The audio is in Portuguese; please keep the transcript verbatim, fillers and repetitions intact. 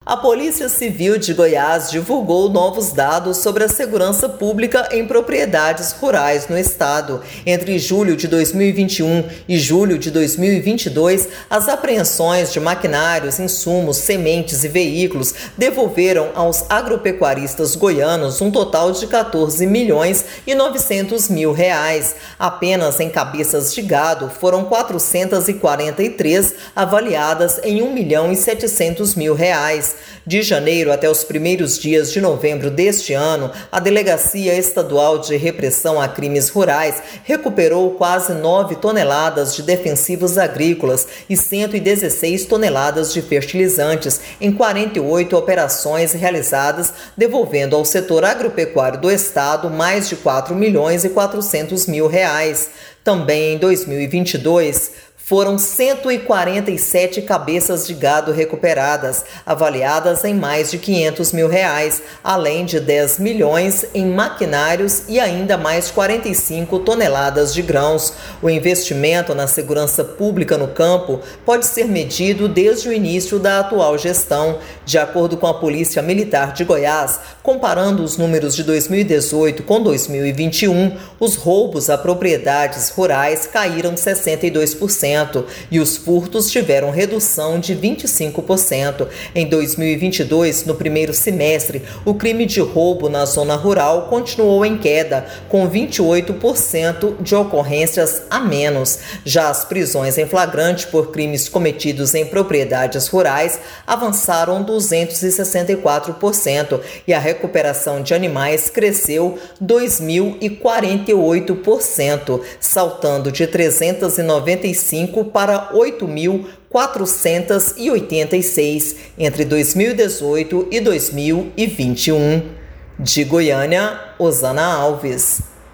A Polícia Civil de Goiás divulgou novos dados sobre a segurança pública em propriedades rurais no estado. Entre julho de dois mil e vinte e um e julho de dois mil e vinte e dois, as apreensões de maquinários, insumos, sementes e veículos devolveram aos agropecuaristas goianos um total de quatorze milhões e novecentos mil reais. Apenas em cabeças de gado foram quatrocentas e quarenta e três avaliadas em um milhão e setecentos mil reais. De janeiro até os primeiros dias de novembro deste ano, a Delegacia Estadual de Repressão a Crimes Rurais recuperou quase nove toneladas de defensivos agrícolas e cento e dezesseis toneladas de fertilizantes em quarenta e oito operações realizadas, devolvendo ao setor agropecuário do estado mais de quatro milhões e quatrocentos mil reais. Também em dois mil e vinte e dois, foram cento e quarenta e sete cabeças de gado recuperadas, avaliadas em mais de quinhentos mil reais, além de dez milhões em maquinários e ainda mais quarenta e cinco toneladas de grãos. O investimento na segurança pública no campo pode ser medido desde o início da atual gestão. De acordo com a Polícia Militar de Goiás, comparando os números de dois mil e dezoito com dois mil e vinte e um, os roubos a propriedades rurais caíram sessenta e dois por cento. E os furtos tiveram redução de vinte e cinco por cento. Em dois mil e vinte e dois, no primeiro semestre, o crime de roubo na zona rural continuou em queda, com vinte e oito por cento de ocorrências a menos. Já as prisões em flagrante por crimes cometidos em propriedades rurais avançaram duzentos e sessenta e quatro por cento e a recuperação de animais cresceu dois mil e quarenta e oito por cento, saltando de trezentos e noventa e cinco para oito mil quatrocentos e oitenta e seis entre dois mil e dezoito e dois mil e vinte e um. De Goiânia, Osana Alves.